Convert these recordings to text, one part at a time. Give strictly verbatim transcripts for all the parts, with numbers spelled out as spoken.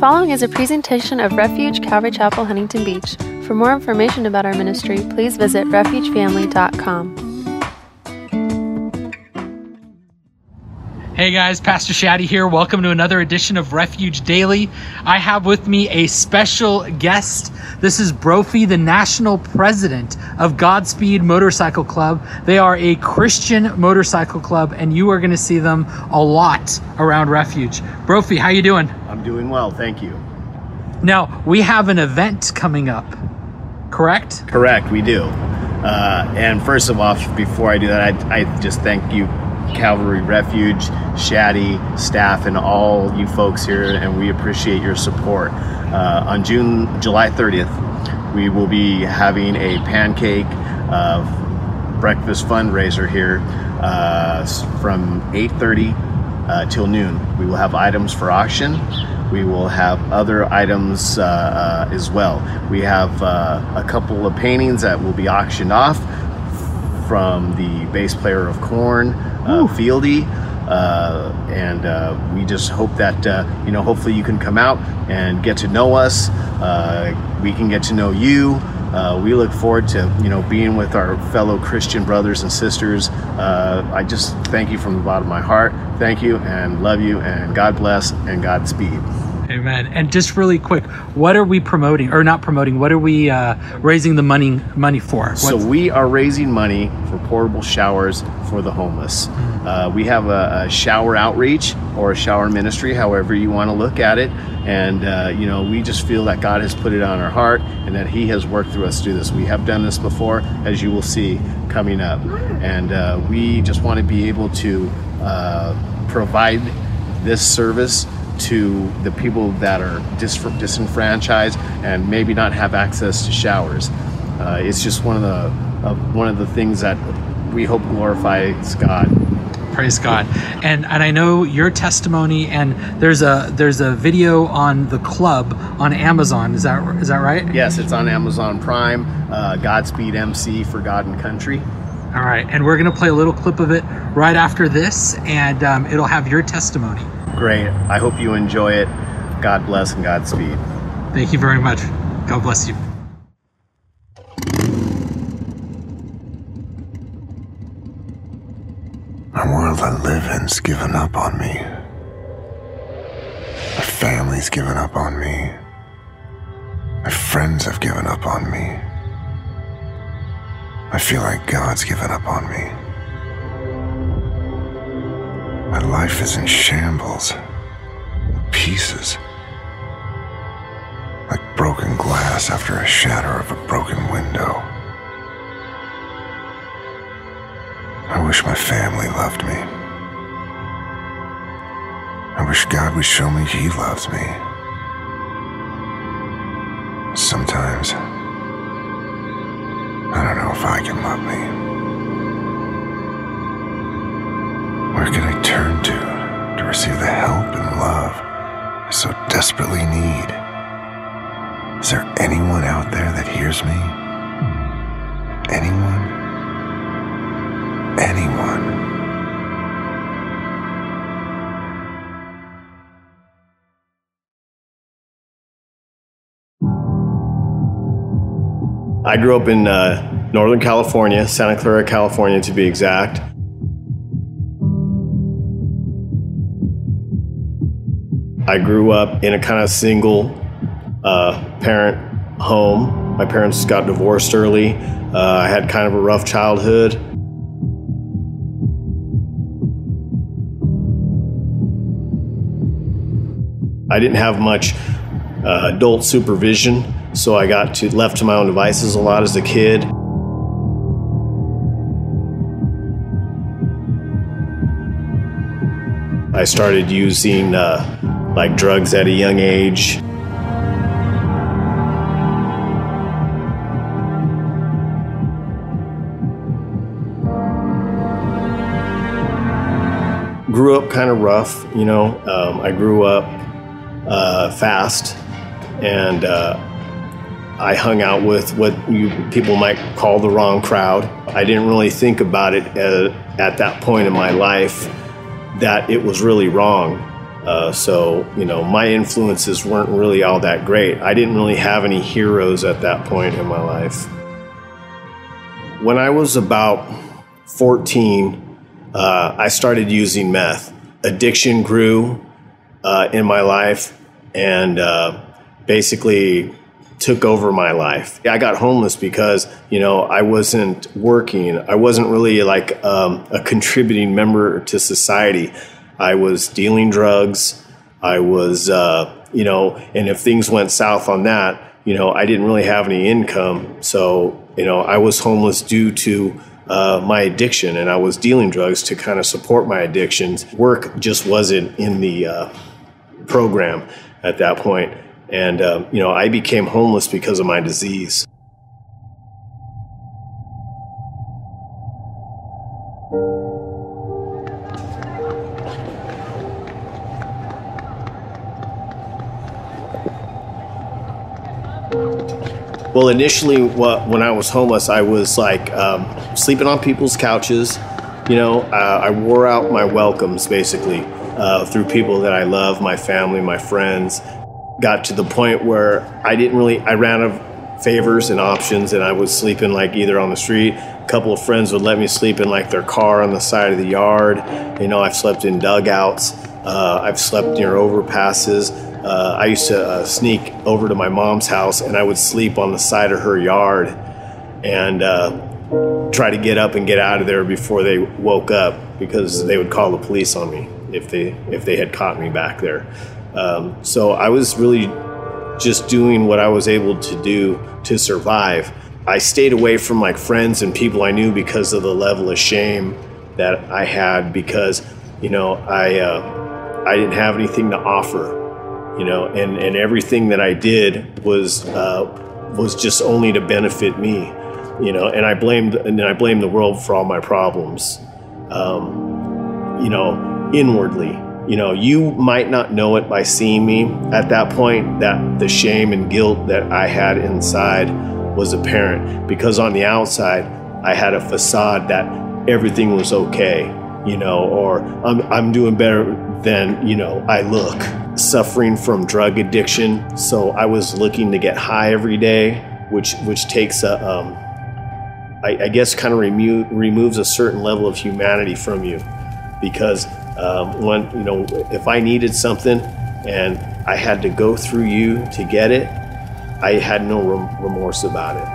following is a presentation of Refuge Calvary Chapel, Huntington Beach. For more information about our ministry, please visit refuge family dot com. Hey guys, Pastor Shaddy here. Welcome to another edition of Refuge Daily. I have with me a special guest. This is Brophy, the national president of Godspeed Motorcycle Club. They are a Christian motorcycle club, and you are going to see them a lot around Refuge. Brophy, how you doing? I'm doing well, thank you. Now, we have an event coming up, correct? Correct, we do. Uh, and first of all, before I do that, I, I just thank you, Calvary Refuge, Shaddy, staff, and all you folks here, and we appreciate your support. Uh, on June, July thirtieth, we will be having a pancake uh, breakfast fundraiser here uh, from eight thirty uh, till noon. We will have items for auction. We will have other items uh, uh, as well. We have uh, a couple of paintings that will be auctioned off from the bass player of Korn, Uh, Fieldy, uh, and uh, we just hope that uh, you know, hopefully you can come out and get to know us. Uh, we can get to know you. Uh, we look forward to you know being with our fellow Christian brothers and sisters. Uh, I just thank you from the bottom of my heart. Thank you and love you, and God bless and Godspeed. Amen. And just really quick, what are we promoting, or not promoting? What are we uh, raising the money money for? What's... So we are raising money for portable showers for the homeless. Mm-hmm. Uh, we have a, a shower outreach or a shower ministry, however you want to look at it. And uh, you know, we just feel that God has put it on our heart, and that He has worked through us to do this. We have done this before, as you will see coming up, and uh, we just want to be able to uh, provide this service to the people that are dis- disenfranchised and maybe not have access to showers. Uh, it's just one of the uh, one of the things that we hope glorifies God. Praise God. And and I know your testimony, and there's a there's a video on the club on Amazon. Is that is that right? Yes, it's on Amazon Prime. Uh, Godspeed M C for God and Country. All right, and we're gonna play a little clip of it right after this, and um, it'll have your testimony. Great. I hope you enjoy it. God bless and Godspeed. Thank you very much. God bless you. The world I live in's given up on me. My family's given up on me. My friends have given up on me. I feel like God's given up on me. My life is in shambles, pieces, like broken glass after a shatter of a broken window. I wish my family loved me. I wish God would show me He loves me. Sometimes, I don't know if I can love me. Where can I turn to to receive the help and love I so desperately need? Is there anyone out there that hears me? Anyone? Anyone? I grew up in uh, Northern California, Santa Clara, California to be exact. I grew up in a kind of single uh, parent home. My parents got divorced early. Uh, I had kind of a rough childhood. I didn't have much uh, adult supervision, so I got to left to my own devices a lot as a kid. I started using uh, like drugs at a young age. Grew up kind of rough, you know. Um, I grew up uh, fast, and uh, I hung out with what you people might call the wrong crowd. I didn't really think about it at, at that point in my life that it was really wrong. Uh, so, you know, my influences weren't really all that great. I didn't really have any heroes at that point in my life. When I was about fourteen, uh, I started using meth. Addiction grew uh, in my life and uh, basically took over my life. I got homeless because, you know, I wasn't working. I wasn't really like um, a contributing member to society. I was dealing drugs. I was, uh, you know, and if things went south on that, you know, I didn't really have any income. So, you know, I was homeless due to uh, my addiction, and I was dealing drugs to kind of support my addictions. Work just wasn't in the uh, program at that point. And, um, you know, I became homeless because of my disease. Well, initially, what, when I was homeless, I was like um, sleeping on people's couches. You know, uh, I wore out my welcomes, basically, uh, through people that I love, my family, my friends. Got to the point where I didn't really, I ran out of favors and options, and I was sleeping like either on the street. A couple of friends would let me sleep in like their car on the side of the yard. You know, I've slept in dugouts. Uh, I've slept near overpasses. Uh, I used to uh, sneak over to my mom's house, and I would sleep on the side of her yard and uh, try to get up and get out of there before they woke up, because they would call the police on me if they if they had caught me back there. Um, so I was really just doing what I was able to do to survive. I stayed away from like friends and people I knew because of the level of shame that I had, because, you know, I uh, I didn't have anything to offer, you know, and, and everything that I did was uh, was just only to benefit me, you know, and I blamed and I blamed the world for all my problems, um, you know, inwardly. You know, you might not know it by seeing me at that point, that the shame and guilt that I had inside was apparent, because on the outside, I had a facade that everything was okay, you know, or I'm, I'm doing better than, you know, I look. Suffering from drug addiction, so I was looking to get high every day, which which takes a, um, I, I guess kind of remo- removes a certain level of humanity from you, because Um, when, you know, if I needed something and I had to go through you to get it, I had no rem- remorse about it.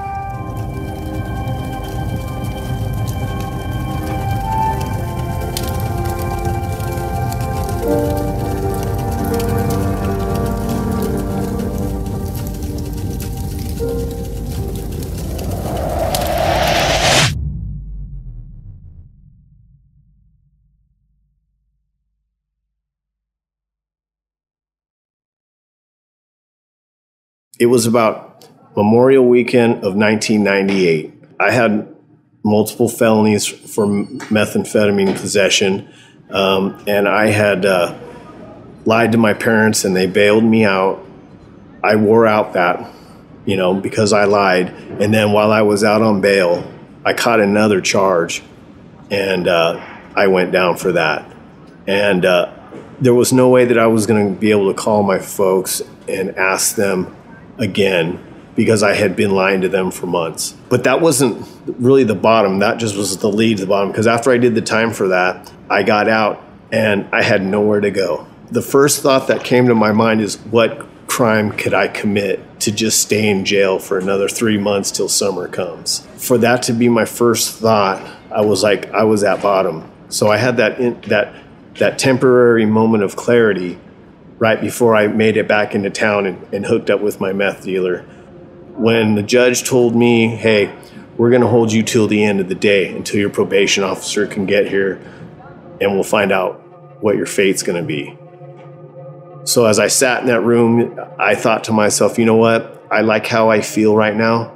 It was about Memorial Weekend of nineteen ninety-eight. I had multiple felonies for methamphetamine possession, um, and I had uh, lied to my parents, and they bailed me out. I wore out that, you know, because I lied. And then while I was out on bail, I caught another charge, and uh, I went down for that. And uh, there was no way that I was going to be able to call my folks and ask them again, because I had been lying to them for months. But that wasn't really the bottom. That just was the lead to the bottom, because after I did the time for that, I got out and I had nowhere to go. The first thought that came to my mind is, what crime could I commit to just stay in jail for another three months till summer comes? For that to be my first thought, I was like, I was at bottom. So I had that in, that that temporary moment of clarity right before I made it back into town and, and hooked up with my meth dealer. When the judge told me, hey, we're going to hold you till the end of the day, until your probation officer can get here, and we'll find out what your fate's going to be. So as I sat in that room, I thought to myself, you know what? I like how I feel right now.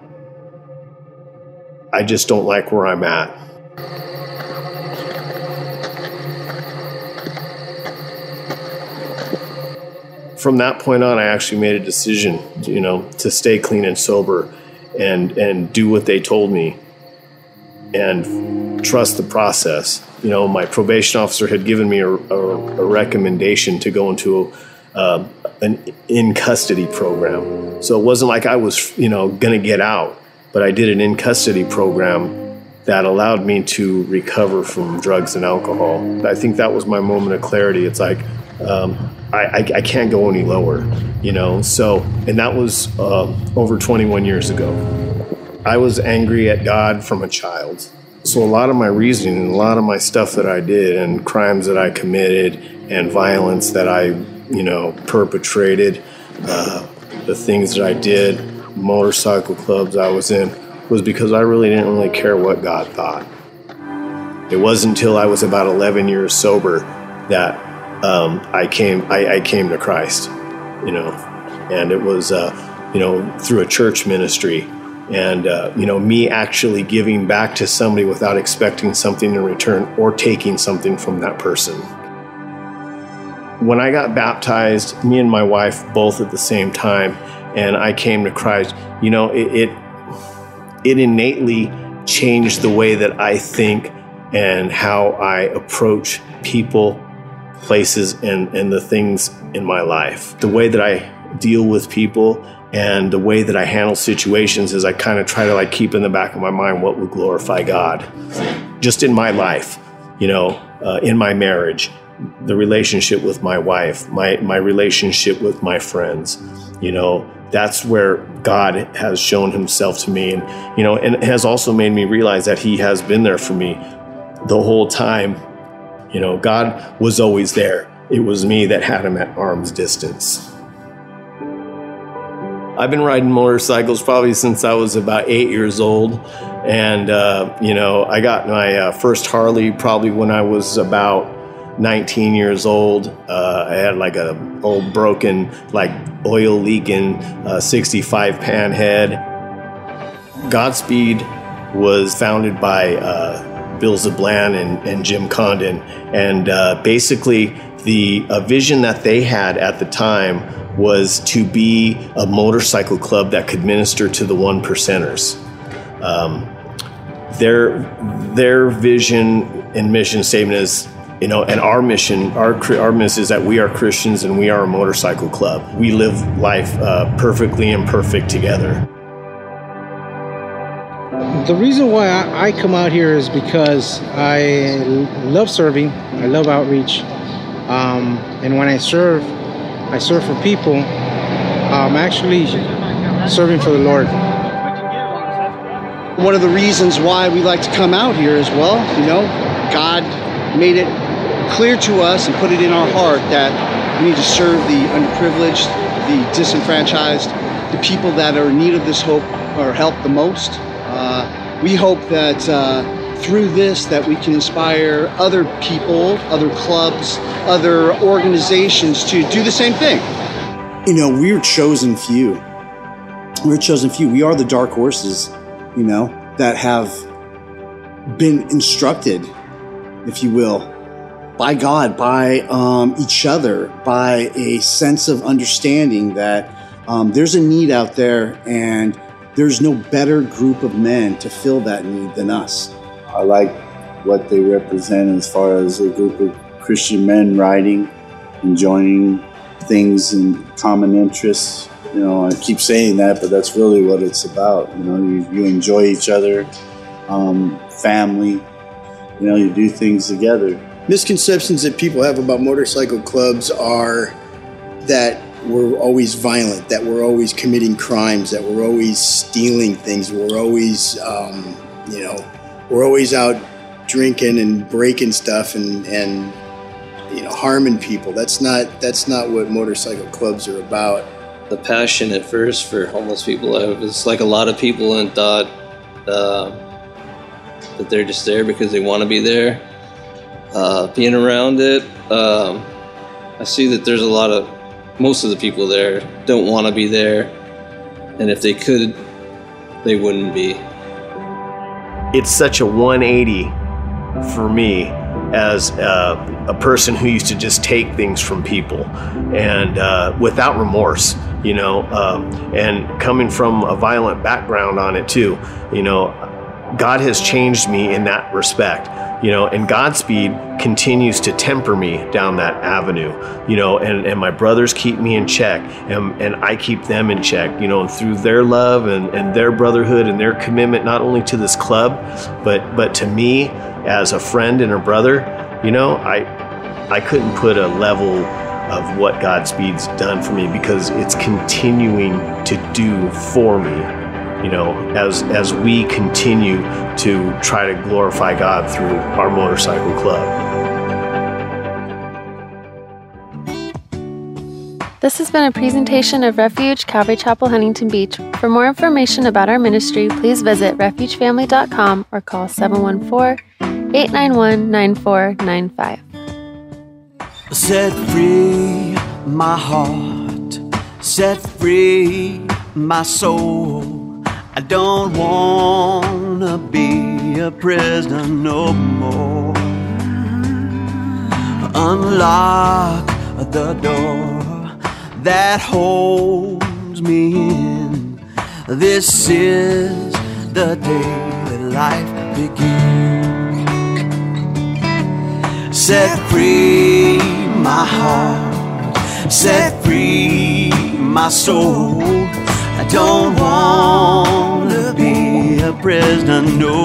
I just don't like where I'm at. From that point on, I actually made a decision, you know, to stay clean and sober, and and do what they told me, and trust the process. you know, my probation officer had given me a, a, a recommendation to go into a, uh, an in-custody program. So it wasn't like I was, you know, going to get out, but I did an in-custody program that allowed me to recover from drugs and alcohol. I think that was my moment of clarity. It's like, um, I, I, I can't go any lower, you know? So, and that was uh, over twenty-one years ago. I was angry at God from a child. So a lot of my reasoning and a lot of my stuff that I did and crimes that I committed and violence that I, you know, perpetrated, uh, the things that I did, motorcycle clubs I was in, was because I really didn't really care what God thought. It wasn't until I was about eleven years sober that um, I came I, I came to Christ, you know, and it was, uh, you know, through a church ministry. And, uh, you know, me actually giving back to somebody without expecting something in return or taking something from that person. When I got baptized, me and my wife both at the same time, and I came to Christ, you know, it it, it innately changed the way that I think and how I approach people, places, and, and the things in my life. The way that I deal with people and the way that I handle situations is I kind of try to like keep in the back of my mind what would glorify God. Just in my life, you know, uh, in my marriage, the relationship with my wife, my, my relationship with my friends, you know, that's where God has shown himself to me. And, you know, and it has also made me realize that he has been there for me the whole time. You know, God was always there. It was me that had him at arm's distance. I've been riding motorcycles probably since I was about eight years old. And, uh, you know, I got my uh, first Harley probably when I was about nineteen years old. Uh, I had like a old broken, like oil leaking uh, sixty-five pan head. Godspeed was founded by uh, Bill Zablan and, and Jim Condon. And uh, basically the uh, vision that they had at the time was to be a motorcycle club that could minister to the one percenters. Um, their their vision and mission statement is, you know, and our mission, our our mission is that we are Christians and we are a motorcycle club. We live life uh, perfectly and perfect together. The reason why I, I come out here is because I love serving. I love outreach, um, and when I serve, I serve for people. I'm actually serving for the Lord. One of the reasons why we like to come out here as well, you know, God made it clear to us and put it in our heart that we need to serve the underprivileged, the disenfranchised, the people that are in need of this hope or help the most. Uh, we hope that uh, through this that we can inspire other people, other clubs, other organizations to do the same thing. You know, we're chosen few. We're chosen few. We are the dark horses, you know, that have been instructed, if you will, by God, by um, each other, by a sense of understanding that um, there's a need out there and there's no better group of men to fill that need than us. I like what they represent as far as a group of Christian men riding, enjoying things in common interests. You know, I keep saying that, but that's really what it's about. You know, you, you enjoy each other, um, family, you know, you do things together. Misconceptions that people have about motorcycle clubs are that we're always violent, that we're always committing crimes, that we're always stealing things, we're always, um, you know, we're always out drinking and breaking stuff and, and you know, harming people. That's not that's not what motorcycle clubs are about. The passion at first for homeless people, I was like a lot of people and thought uh, that they're just there because they want to be there. Uh, being around it, um, I see that there's a lot of, most of the people there don't want to be there, and if they could, they wouldn't be. It's such a one eighty for me as uh, a person who used to just take things from people and uh, without remorse, you know, um, and coming from a violent background on it too, you know, God has changed me in that respect, you know, and Godspeed continues to temper me down that avenue, you know, and, and my brothers keep me in check, and, and I keep them in check, you know, and through their love and, and their brotherhood and their commitment, not only to this club, but, but to me as a friend and a brother, you know, I, I couldn't put a level of what Godspeed's done for me, because it's continuing to do for me, you know, as as we continue to try to glorify God through our motorcycle club. This has been a presentation of Refuge Calvary Chapel, Huntington Beach. For more information about our ministry, please visit refuge family dot com or call seven one four, eight nine one, nine four nine five. Set free my heart, set free my soul. I don't wanna be a prisoner no more. Unlock the door that holds me in. This is the day that life begins. Set free my heart, set free my soul. I don't wanna be a prisoner no